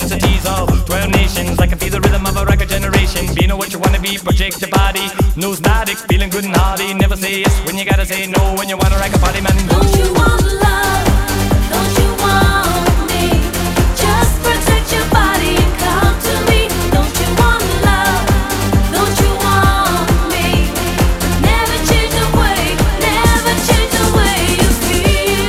ethnicities of 12 nations. I can feel the rhythm of a record generation. Be know what you wanna be, project your body. No static, feeling good and hardy. Never say yes when you gotta say no. When you wanna rock a party, man. Don't you want love? Don't you want me? Just protect your body and come to me. Don't you want love? Don't you want me? Never change the way you feel.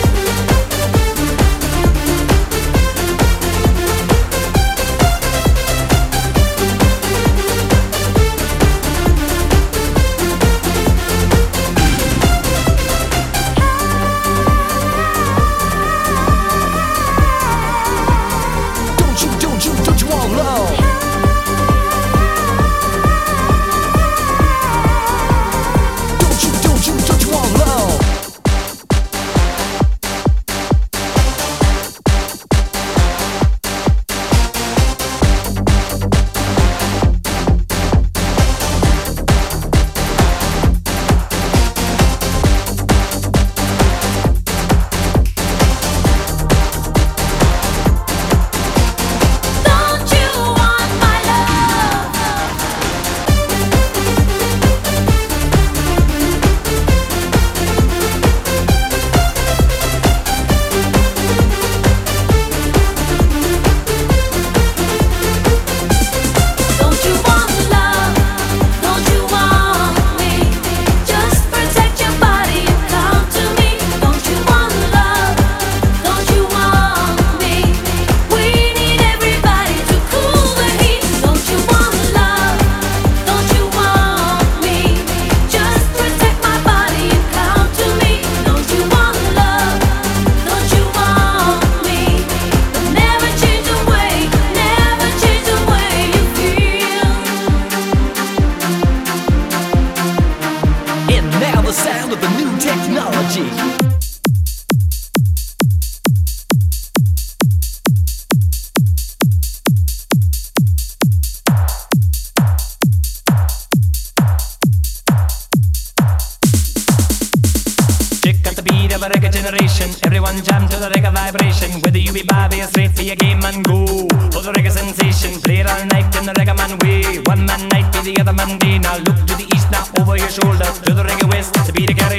Don't you want love? Don't you want love? Don't you want my love? Don't you want love? Don't you want me? Just protect your body and come to me. Don't you want love? Don't you want me? We need everybody to cool the heat. Don't you want love? Don't you want me? Just protect my body and come to me. Don't you want love? Don't you want me? Never change the way you feel. And now the sound of the new technology. Check out the beat of a record generation. Everyone jam to the reggae vibration. Whether you be Bobby or straight for your game and go for the reggae sensation. Play it all night in the reggae man way. One man night be the other man day. Now look to the east, now over your shoulder. To the reggae west, the beat of